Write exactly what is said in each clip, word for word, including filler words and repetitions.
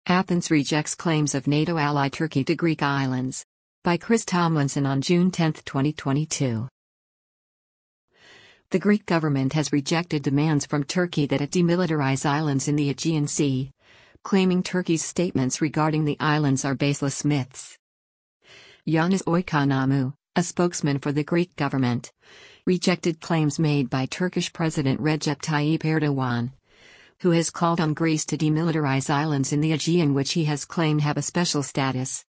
Athens rejects claims of NATO ally Turkey to Greek islands. By Chris Tomlinson on June tenth, twenty twenty-two. The Greek government has rejected demands from Turkey that it demilitarize islands in the Aegean Sea, claiming Turkey's statements regarding the islands are baseless myths. Yanis Oikonomou, a spokesman for the Greek government, rejected claims made by Turkish President Recep Tayyip Erdogan, who has called on Greece to demilitarize islands in the Aegean which he has claimed have a special status.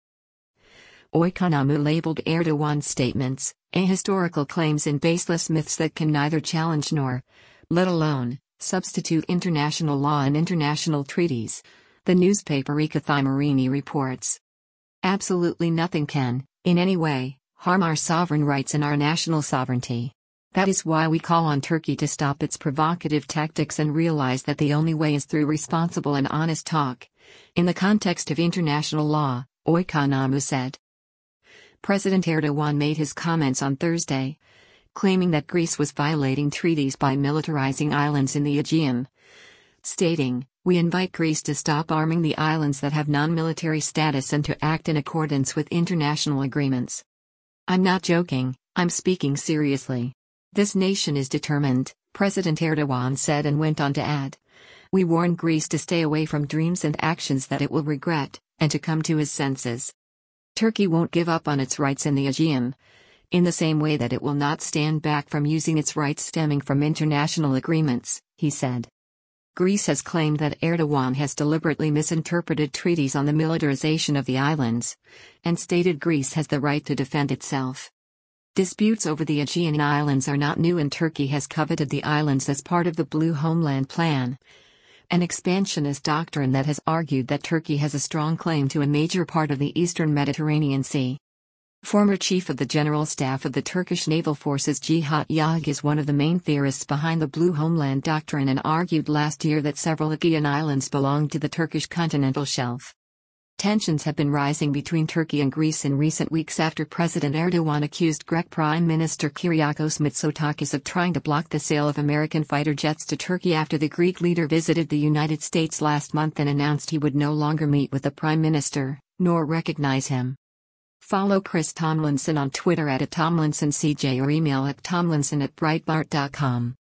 Oikonomou labeled Erdogan's statements ahistorical claims and baseless myths that can neither challenge nor, let alone, substitute international law and international treaties, the newspaper Ikathai reports. Absolutely nothing can, in any way, harm our sovereign rights and our national sovereignty. That is why we call on Turkey to stop its provocative tactics and realize that the only way is through responsible and honest talk, in the context of international law, Oikonomou said. President Erdogan made his comments on Thursday, claiming that Greece was violating treaties by militarizing islands in the Aegean, stating, "We invite Greece to stop arming the islands that have non-military status and to act in accordance with international agreements. I'm not joking, I'm speaking seriously. This nation is determined," President Erdogan said and went on to add. "We warn Greece to stay away from dreams and actions that it will regret, and to come to its senses. Turkey won't give up on its rights in the Aegean, in the same way that it will not stand back from using its rights stemming from international agreements," he said. Greece has claimed that Erdogan has deliberately misinterpreted treaties on the militarization of the islands, and stated Greece has the right to defend itself. Disputes over the Aegean Islands are not new and Turkey has coveted the islands as part of the Blue Homeland Plan, an expansionist doctrine that has argued that Turkey has a strong claim to a major part of the eastern Mediterranean Sea. Former Chief of the General Staff of the Turkish Naval Forces Cihat Yag is one of the main theorists behind the Blue Homeland Doctrine and argued last year that several Aegean islands belong to the Turkish continental shelf. Tensions have been rising between Turkey and Greece in recent weeks after President Erdogan accused Greek Prime Minister Kyriakos Mitsotakis of trying to block the sale of American fighter jets to Turkey after the Greek leader visited the United States last month and announced he would no longer meet with the Prime Minister, nor recognize him. Follow Chris Tomlinson on Twitter at Tomlinson C J or email at tomlinson at breitbart dot com.